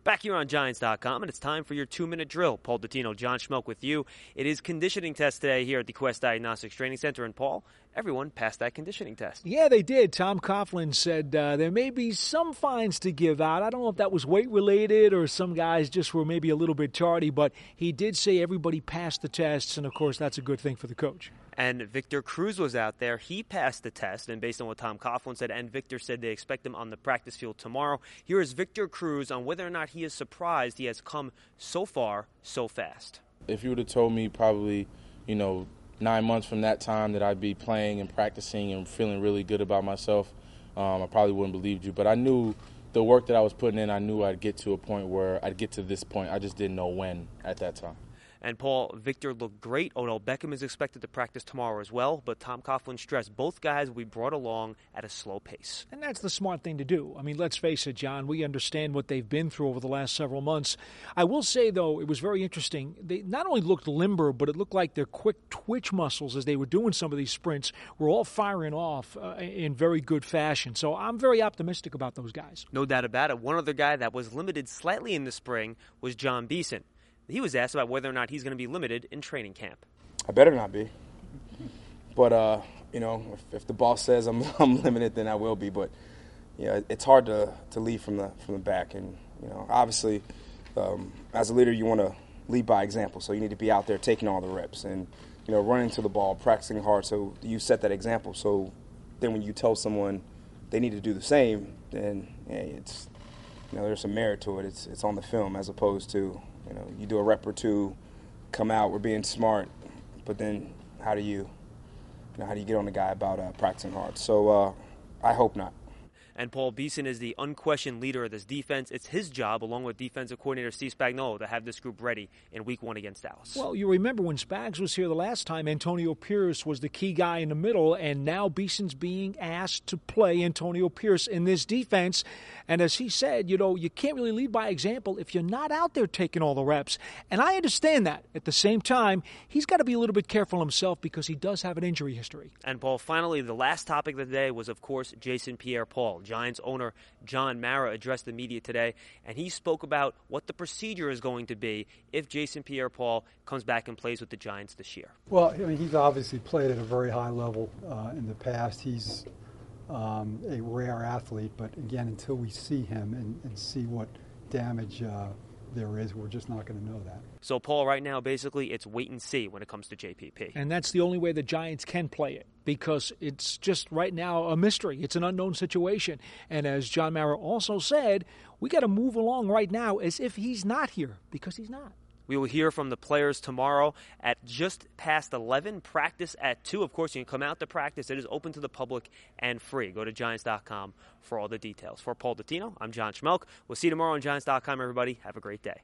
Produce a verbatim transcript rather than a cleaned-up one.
Back here on Giants dot com, and it's time for your two-minute drill. Paul Dottino, John Schmelk with you. It is conditioning test today here at the Quest Diagnostics Training Center. And, Paul, everyone passed that conditioning test. Yeah, they did. Tom Coughlin said uh, there may be some fines to give out. I don't know if that was weight-related or some guys just were maybe a little bit tardy, but he did say everybody passed the tests, and, of course, that's a good thing for the coach. And Victor Cruz was out there. He passed the test, and based on what Tom Coughlin said, and Victor said they expect him on the practice field tomorrow. Here is Victor Cruz on whether or not he is surprised he has come so far so fast. If you would have told me probably, you know, nine months from that time that I'd be playing and practicing and feeling really good about myself, um, I probably wouldn't have believed you. But I knew the work that I was putting in, I knew I'd get to a point where I'd get to this point. I just didn't know when at that time. And, Paul, Victor looked great. Odell Beckham is expected to practice tomorrow as well. But Tom Coughlin stressed both guys will be brought along at a slow pace. And that's the smart thing to do. I mean, let's face it, John, we understand what they've been through over the last several months. I will say, though, it was very interesting. They not only looked limber, but it looked like their quick twitch muscles as they were doing some of these sprints were all firing off uh, in very good fashion. So I'm very optimistic about those guys. No doubt about it. One other guy that was limited slightly in the spring was John Beeson. He was asked about whether or not he's going to be limited in training camp. I better not be. But, uh, you know, if, if the boss says I'm, I'm limited, then I will be. But, yeah, it's hard to, to lead from the from the back. And, you know, obviously, um, as a leader, you want to lead by example. So you need to be out there taking all the reps and, you know, running to the ball, practicing hard. So you set that example. So then when you tell someone they need to do the same, then, yeah, it's, you know, there's some merit to it. It's, it's on the film as opposed to, you know, you do a rep or two, come out, we're being smart, but then how do you, you know, how do you get on the guy about uh, practicing hard? So uh, I hope not. And Paul Beeson is the unquestioned leader of this defense. It's his job, along with defensive coordinator Steve Spagnuolo, to have this group ready in week one against Dallas. Well, you remember when Spags was here the last time, Antonio Pierce was the key guy in the middle, and now Beeson's being asked to play Antonio Pierce in this defense. And as he said, you know, you can't really lead by example if you're not out there taking all the reps. And I understand that. At the same time, he's got to be a little bit careful himself because he does have an injury history. And, Paul, finally, the last topic of the day was, of course, Jason Pierre-Paul. Giants owner John Mara addressed the media today, and he spoke about what the procedure is going to be if Jason Pierre-Paul comes back and plays with the Giants this year. Well, I mean, he's obviously played at a very high level uh, in the past. He's um, a rare athlete, but again, until we see him and, and see what damage uh, there is, we're just not going to know that. So, Paul, right now, basically, it's wait and see when it comes to J P P. And that's the only way the Giants can play it, because it's just right now a mystery. It's an unknown situation. And as John Mara also said, we got to move along right now as if he's not here, because he's not. We will hear from the players tomorrow at just past eleven, practice at two. Of course, you can come out to practice. It is open to the public and free. Go to Giants dot com for all the details. For Paul Dottino, I'm John Schmelk. We'll see you tomorrow on Giants dot com, everybody. Have a great day.